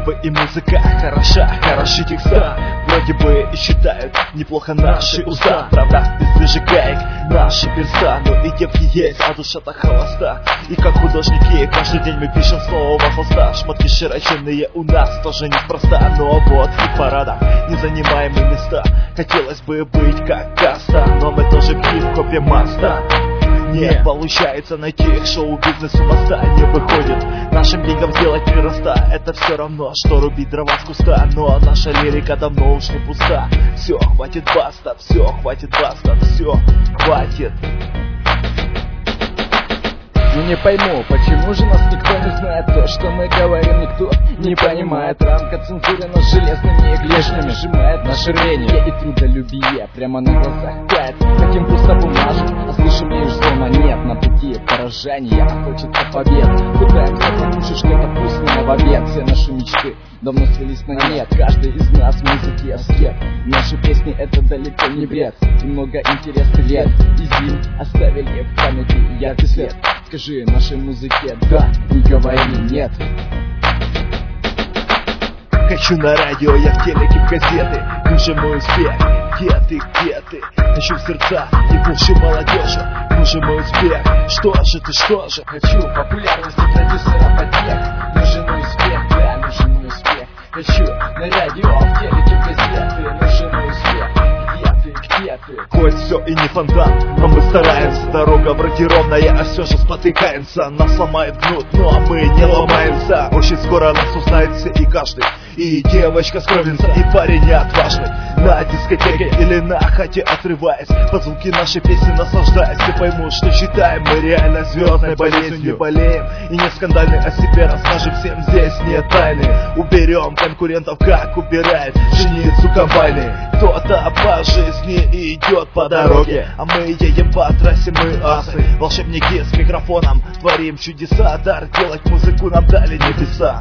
бы и музыка хороша, хороши текста, вроде бы и считают неплохо наши уста. Правда, без зажигаек наши перса, но и девки есть, а душа-то холоста. И как художники, каждый день мы пишем снова холста. Шмотки широченные у нас тоже неспроста, но вот в парадах не занимаем мы места. Хотелось бы быть как каста, но мы тоже в хип-хопе маста. Не получается найти их, шоу-бизнес у моста не выходит. Нашим деньгам сделать прироста, это все равно, что рубить дрова с куста. Но наша лирика давно уж не пуста. Все, хватит баста, все, хватит баста, все, хватит. Ну не пойму, почему же нас никто не знает. То, что мы говорим, никто не понимает. Рамка цензуры нас железными клешнями сжимает наше рвение и трудолюбие прямо на глазах тает. Хотим просто бумажек, а слышим лишь звон монет. На пути поражения, а хочется побед. Пытаемся покушать что-то вкусное в обед. Все наши мечты давно свелись на нет. Каждый из нас в музыке аскет. Наши песни это далеко не бред. И много интересных лет и зим оставили в памяти яркий свет. Скажи нашей музыке да, не говори нет. Хочу на радио, я в телеке, в газеты. Нужен мой успех, где ты, где ты? Хочу в сердца и в уши молодежи. Нужен мой успех, что же ты, что же? Хочу популярности продюсера потех. Нужен мой успех, да, нужен мой успех. Хочу на радио, в телеке, в газеты. Нужен мой успех, где ты? Хоть все и не фонтан, но мы стараемся. Дорога вроде ровная, а все же спотыкаемся. Нас ломает гнут, но мы не ломаемся. Очень скоро нас узнает все и каждый. И девочка с кровинца, и парень неотважный. На дискотеке или на хате отрываясь, под звуки нашей песни наслаждаясь. Все поймут, что считаем мы реально звездной болезнью. Не болеем и не скандальны, о себе расскажем всем, здесь нет тайны. Уберем конкурентов, как убирает пшеницу комбайны. Кто-то по жизни идет по дороге, а мы едем по трассе, мы асы. Волшебники с микрофоном, творим чудеса. Дар делать музыку нам дали небеса.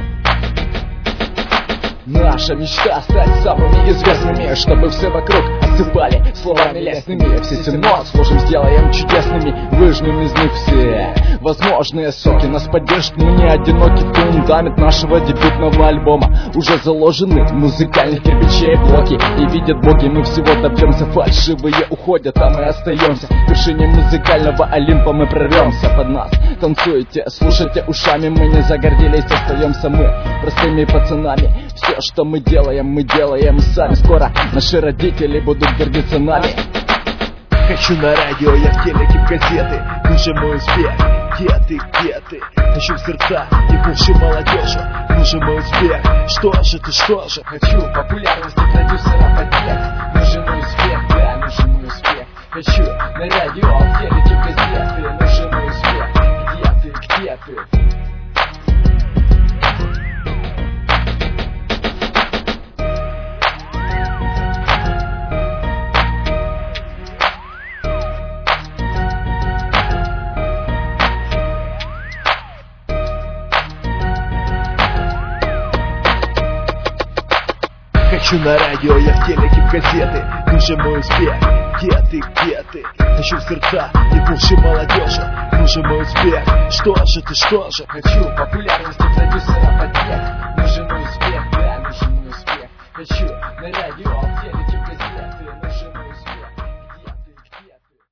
Наша мечта стать самыми известными, чтобы все вокруг осыпали словами лестными. Все 17 сложим, сделаем чудесными, выжмем из них все возможные соки. Нас поддержат, мы не одиноки. Фундамент нашего дебютного альбома уже заложены музыкальных кирпичей блоки. И видят боги, мы всего добьемся. Фальшивые уходят, а мы остаемся. В вершине музыкального Олимпа мы прорвемся. Под нас танцуйте, слушайте ушами. Мы не загордились, остаемся мы простыми пацанами. Все, что мы делаем сами. Скоро наши родители будут гордиться нами. Хочу на радио, я в телеке, в газеты. Нужен мой успех, где ты, где ты? Хочу в сердца и в уши молодежи. Нужен мой успех, что же ты, что же? Хочу популярности продюсера потех. Нужен мой успех, да, нужен мой успех. Хочу на радио, в телеке, в газеты. Нужен мой успех, где ты, где ты? Хочу на радио, я в телеке, в газеты. Нужен мой успех, где ты, где ты? Хочу в сердца и в уши молодежи. Нужен мой успех, что же ты, что же? Хочу популярности продюсера потех.